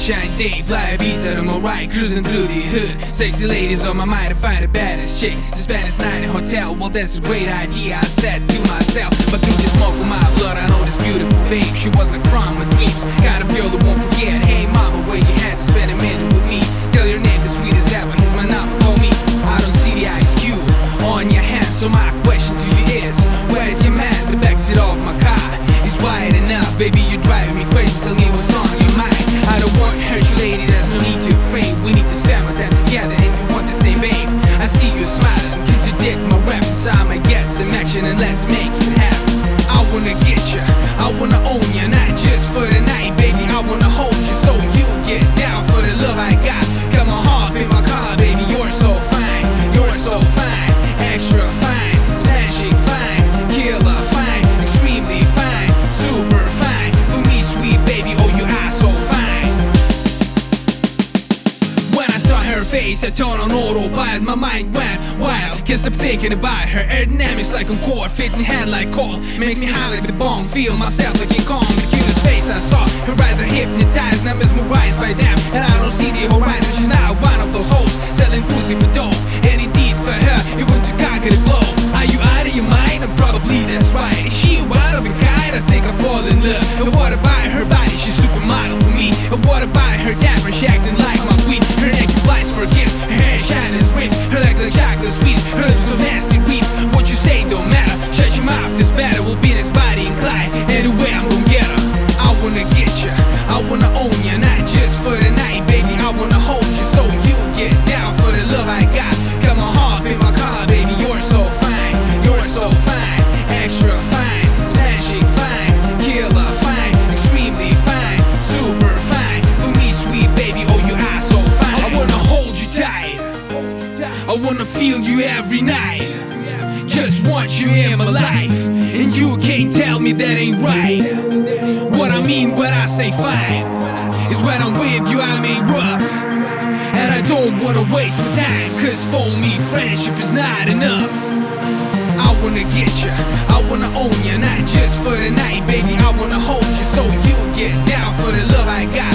sunshine day, fly beats out of my ride, cruising through the hood. Sexy ladies on my mind to find the baddest chick to spend this night in a hotel. Well, that's a great idea, I said to myself. But through the smoke of my blood, I know this beautiful babe. She was like from my dreams, kind of girl that won't forget. Hey mama, where you had to spend a minute with me? Tell your name, the sweet as ever, here's my number, call me. I don't see the ice cube on your hand, so my question to you is, where's your man? The backseat of my car is wide enough, baby, you're driving me crazy. Tell me what's on your mind. I don't want to hurt you, lady, there's no need to afraid. We need to spend more time together, and you want the same, babe. I see you smiling, cause you dig my rap, so I might get some action and let's make it happen. I wanna get you, I wanna own you, not just for the night, baby. I wanna hold you so you get down for the love I got. Come on, hop in my car, baby, you're so fine, you're so fine, extra fine, smashing fine, killer fine, extremely fine, super fine. For me, sweet baby, oh you are so fine. When I saw her face, I turned on autopilot, my mind went wild, cause I'm thinking about her aerodynamics like a cord, fitting hand like coal, makes me high like the bomb, feel myself like King Kong. The cutest face I saw, her eyes are hypnotized, and I'm mesmerized by them, and I don't see the horizon. She's not one of those hoes selling pussy for dough, and indeed for her, it went to conquer the blow. Are you out of your mind? Probably that's right. Is she one of a kind? I think I fall in love. And what about her body? She's supermodel for me. And what about her temper? She acting like my queen. Her neck flies for a kiss, her hair shining as rims, her legs like chocolate sweets, her lips go nasty reams. What you say don't matter, shut your mouth, it's better. We'll be next body inclined, anyway I'm gonna get her. I wanna get you, I wanna own you, not just for the night, baby. I wanna hold you so you get down for the love I got. Come on, hop in my car, baby, you're so fine, you're so fine, extra fine, smashing fine, killer fine, extremely fine, super fine. For me, sweet baby, oh you are so fine. I wanna hold you tight, I wanna feel you every night, just want you in my life, and you can't tell me that ain't right. What I mean when I say fine is when I'm with you I'm ain't rough, and I don't wanna waste my time, cause for me friendship is not enough. I wanna get you, I wanna own you, not just for the night, baby. I wanna hold you so you get down for the love I got.